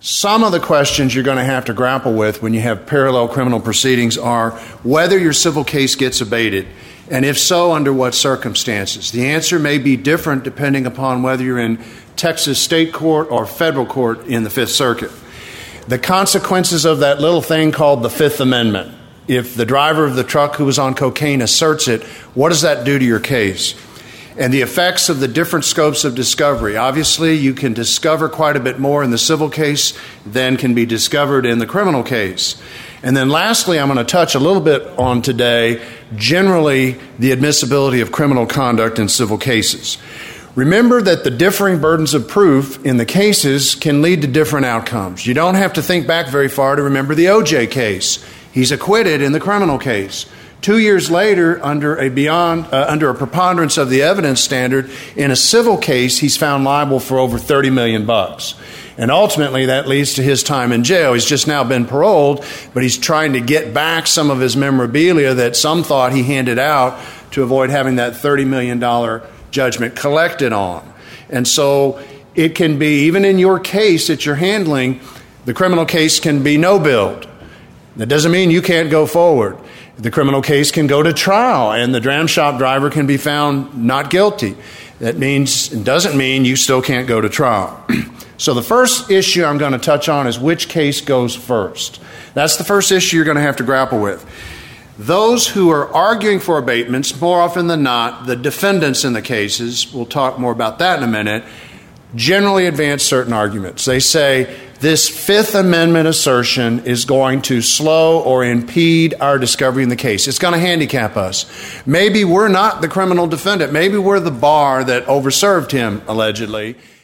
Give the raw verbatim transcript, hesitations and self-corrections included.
Some of the questions you're going to have to grapple with when you have parallel criminal proceedings are whether your civil case gets abated, and if so, under what circumstances. The answer may be different depending upon whether you're in Texas state court or federal court in the Fifth Circuit. The consequences of that little thing called the Fifth Amendment. If the driver of the truck who was on cocaine asserts it, what does that do to your case? And the effects of the different scopes of discovery. Obviously, you can discover quite a bit more in the civil case than can be discovered in the criminal case. And then lastly, I'm going to touch a little bit on today, generally, the admissibility of criminal conduct in civil cases. Remember that the differing burdens of proof in the cases can lead to different outcomes. You don't have to think back very far to remember the O J case. He's acquitted in the criminal case. Two years later, under a beyond uh, under a preponderance of the evidence standard, in a civil case, he's found liable for over thirty million bucks. And ultimately, that leads to his time in jail. He's just now been paroled, but he's trying to get back some of his memorabilia that some thought he handed out to avoid having that thirty million dollars judgment collected on. And so it can be, even in your case that you're handling, the criminal case can be no-billed. That doesn't mean you can't go forward. The criminal case can go to trial, and the dram shop driver can be found not guilty. That means, it doesn't mean you still can't go to trial. So the first issue I'm going to touch on is which case goes first. That's the first issue you're going to have to grapple with. Those who are arguing for abatements, more often than not, the defendants in the cases, we'll talk more about that in a minute, generally advance certain arguments. They say, this Fifth Amendment assertion is going to slow or impede our discovery in the case. It's going to handicap us. Maybe we're not the criminal defendant. Maybe we're the bar that overserved him, allegedly.